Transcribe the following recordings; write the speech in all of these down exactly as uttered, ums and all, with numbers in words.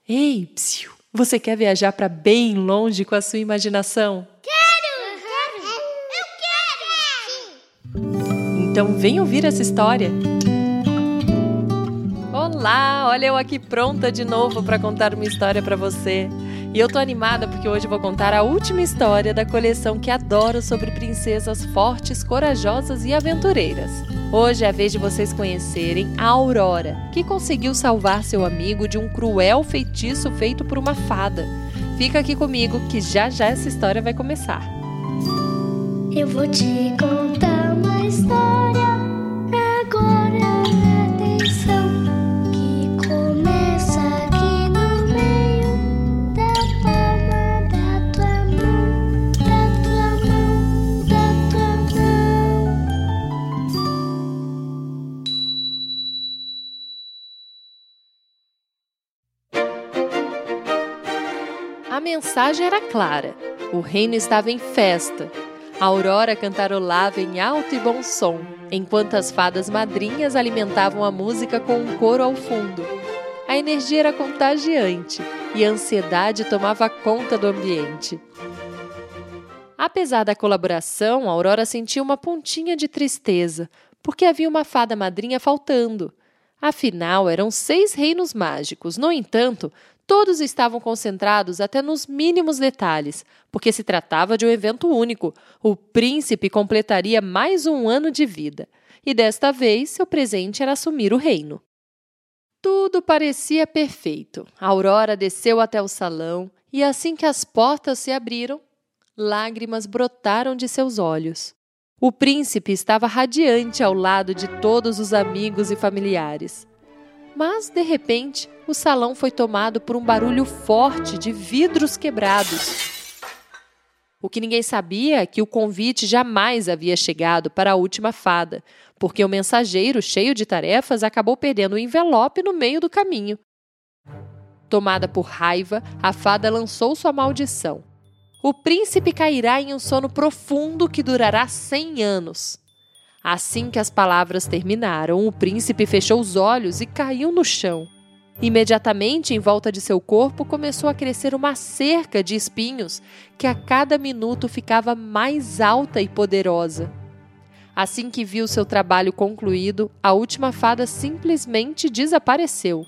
Ei, psiu, você quer viajar para bem longe com a sua imaginação? Quero! Quero! Eu quero! Então vem ouvir essa história. Olá, olha eu aqui pronta de novo para contar uma história para você. E eu tô animada porque hoje eu vou contar a última história da coleção que adoro sobre princesas fortes, corajosas e aventureiras. Hoje é a vez de vocês conhecerem a Aurora, que conseguiu salvar seu amigo de um cruel feitiço feito por uma fada. Fica aqui comigo que já já essa história vai começar. Eu vou te contar uma história agora, atenção, que começa aqui no meio da palma da tua mão, da tua mão, da tua mão. A mensagem era clara. O reino estava em festa. A Aurora cantarolava em alto e bom som, enquanto as fadas madrinhas alimentavam a música com um coro ao fundo. A energia era contagiante e a ansiedade tomava conta do ambiente. Apesar da colaboração, a Aurora sentia uma pontinha de tristeza, porque havia uma fada madrinha faltando. Afinal, eram seis reinos mágicos. No entanto, todos estavam concentrados até nos mínimos detalhes, porque se tratava de um evento único. O príncipe completaria mais um ano de vida, e desta vez seu presente era assumir o reino. Tudo parecia perfeito. A Aurora desceu até o salão, e assim que as portas se abriram, lágrimas brotaram de seus olhos. O príncipe estava radiante ao lado de todos os amigos e familiares. Mas, de repente, o salão foi tomado por um barulho forte de vidros quebrados. O que ninguém sabia é que o convite jamais havia chegado para a última fada, porque o mensageiro, cheio de tarefas, acabou perdendo o envelope no meio do caminho. Tomada por raiva, a fada lançou sua maldição. O príncipe cairá em um sono profundo que durará cem anos. Assim que as palavras terminaram, o príncipe fechou os olhos e caiu no chão. Imediatamente, em volta de seu corpo, começou a crescer uma cerca de espinhos que a cada minuto ficava mais alta e poderosa. Assim que viu seu trabalho concluído, a última fada simplesmente desapareceu.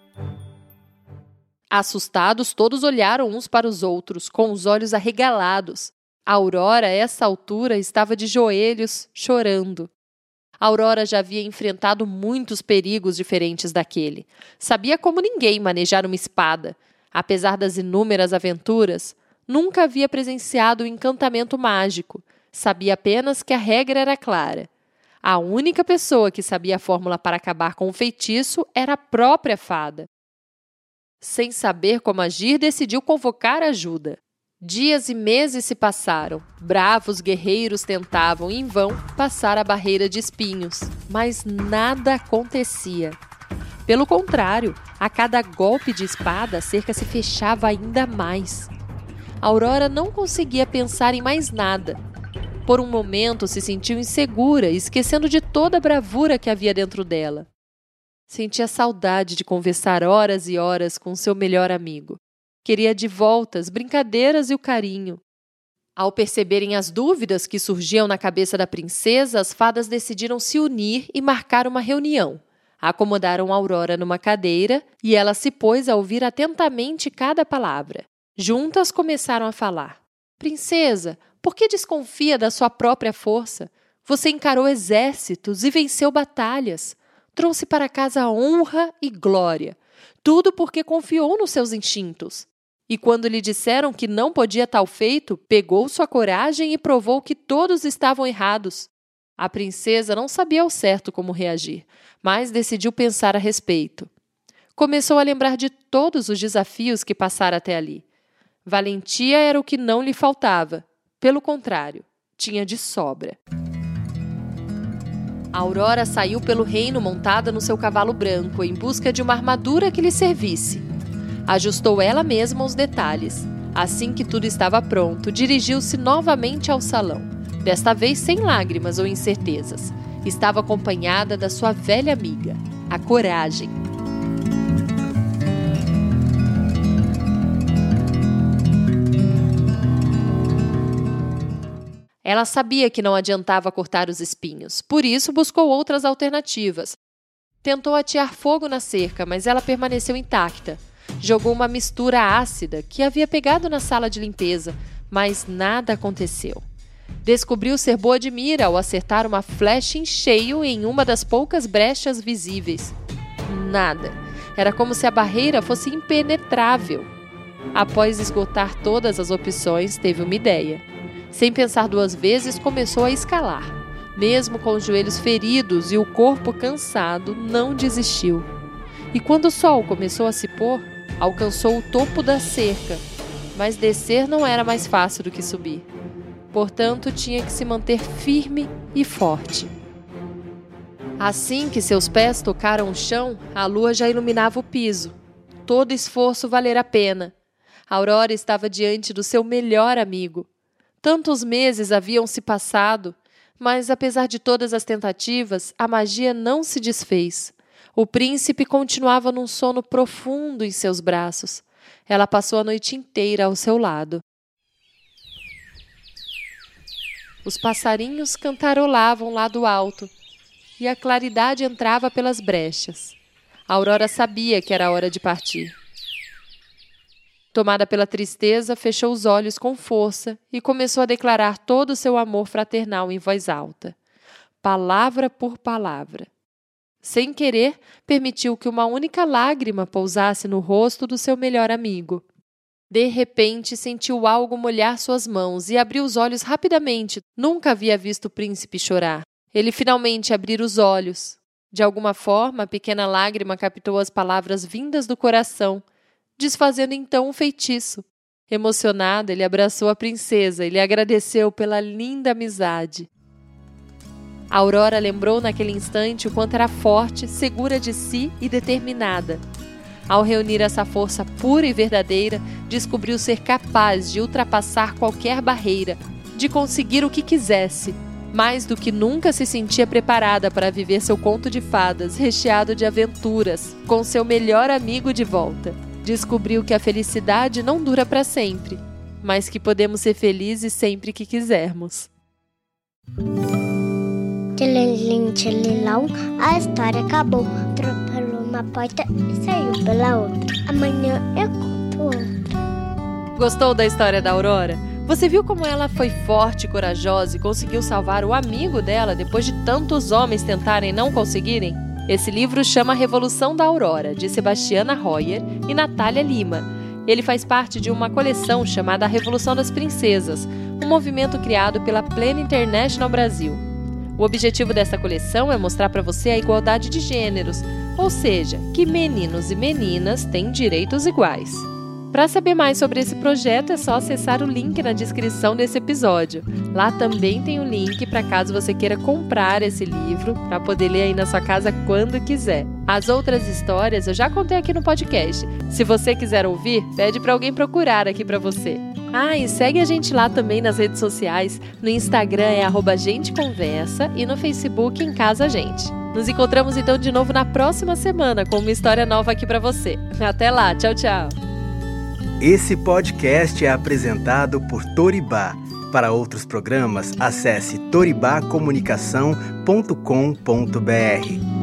Assustados, todos olharam uns para os outros, com os olhos arregalados. A Aurora, a essa altura, estava de joelhos, chorando. A Aurora já havia enfrentado muitos perigos diferentes daquele. Sabia como ninguém manejar uma espada. Apesar das inúmeras aventuras, nunca havia presenciado o encantamento mágico. Sabia apenas que a regra era clara. A única pessoa que sabia a fórmula para acabar com o feitiço era a própria fada. Sem saber como agir, decidiu convocar ajuda. Dias e meses se passaram. Bravos guerreiros tentavam, em vão, passar a barreira de espinhos, mas nada acontecia. Pelo contrário, a cada golpe de espada, a cerca se fechava ainda mais. A Aurora não conseguia pensar em mais nada. Por um momento, se sentiu insegura, esquecendo de toda a bravura que havia dentro dela. Sentia saudade de conversar horas e horas com seu melhor amigo. Queria de volta as brincadeiras e o carinho. Ao perceberem as dúvidas que surgiam na cabeça da princesa, as fadas decidiram se unir e marcar uma reunião. Acomodaram a Aurora numa cadeira e ela se pôs a ouvir atentamente cada palavra. Juntas começaram a falar. Princesa, por que desconfia da sua própria força? Você encarou exércitos e venceu batalhas. Trouxe para casa honra e glória. Tudo porque confiou nos seus instintos. E quando lhe disseram que não podia tal feito, pegou sua coragem e provou que todos estavam errados. A princesa não sabia ao certo como reagir, mas decidiu pensar a respeito. Começou a lembrar de todos os desafios que passara até ali. Valentia era o que não lhe faltava. Pelo contrário, tinha de sobra. A Aurora saiu pelo reino montada no seu cavalo branco, em busca de uma armadura que lhe servisse. Ajustou ela mesma os detalhes. Assim que tudo estava pronto, dirigiu-se novamente ao salão. Desta vez sem lágrimas ou incertezas. Estava acompanhada da sua velha amiga, a Coragem. Ela sabia que não adiantava cortar os espinhos, por isso buscou outras alternativas. Tentou atear fogo na cerca, mas ela permaneceu intacta. Jogou uma mistura ácida que havia pegado na sala de limpeza, mas nada aconteceu. Descobriu ser boa de mira ao acertar uma flecha em cheio em uma das poucas brechas visíveis. Nada. Era como se a barreira fosse impenetrável. Após esgotar todas as opções, teve uma ideia. Sem pensar duas vezes, começou a escalar. Mesmo com os joelhos feridos e o corpo cansado, não desistiu. E quando o sol começou a se pôr, alcançou o topo da cerca. Mas descer não era mais fácil do que subir. Portanto, tinha que se manter firme e forte. Assim que seus pés tocaram o chão, a lua já iluminava o piso. Todo esforço valer a pena. Aurora estava diante do seu melhor amigo. Tantos meses haviam se passado, mas apesar de todas as tentativas, a magia não se desfez. O príncipe continuava num sono profundo em seus braços. Ela passou a noite inteira ao seu lado. Os passarinhos cantarolavam lá do alto, e a claridade entrava pelas brechas. A Aurora sabia que era hora de partir. Tomada pela tristeza, fechou os olhos com força e começou a declarar todo o seu amor fraternal em voz alta, palavra por palavra. Sem querer, permitiu que uma única lágrima pousasse no rosto do seu melhor amigo. De repente, sentiu algo molhar suas mãos e abriu os olhos rapidamente. Nunca havia visto o príncipe chorar. Ele finalmente abriu os olhos. De alguma forma, a pequena lágrima captou as palavras vindas do coração, desfazendo então um feitiço. Emocionado, ele abraçou a princesa e lhe agradeceu pela linda amizade. A Aurora lembrou naquele instante o quanto era forte, segura de si e determinada. Ao reunir essa força pura e verdadeira, descobriu ser capaz de ultrapassar qualquer barreira, de conseguir o que quisesse. Mais do que nunca se sentia preparada para viver seu conto de fadas, recheado de aventuras, com seu melhor amigo de volta. Descobriu que a felicidade não dura para sempre, mas que podemos ser felizes sempre que quisermos. Tchelilim, tchelilão, a história acabou. Atropelou uma porta e saiu pela outra. Amanhã eu conto outra. Gostou da história da Aurora? Você viu como ela foi forte e corajosa e conseguiu salvar o amigo dela depois de tantos homens tentarem e não conseguirem? Esse livro chama Revolução da Aurora, de Sebastiana Royer e Natália Lima. Ele faz parte de uma coleção chamada A Revolução das Princesas, um movimento criado pela Plena International Brasil. O objetivo dessa coleção é mostrar para você a igualdade de gêneros, ou seja, que meninos e meninas têm direitos iguais. Para saber mais sobre esse projeto, é só acessar o link na descrição desse episódio. Lá também tem o link para caso você queira comprar esse livro, para poder ler aí na sua casa quando quiser. As outras histórias eu já contei aqui no podcast. Se você quiser ouvir, pede para alguém procurar aqui para você. Ah, e segue a gente lá também nas redes sociais. No Instagram é arroba gente conversa e no Facebook em Casa Gente. Nos encontramos então de novo na próxima semana com uma história nova aqui para você. Até lá, tchau, tchau! Esse podcast é apresentado por Toribá. Para outros programas, acesse toribá comunicação ponto com ponto br.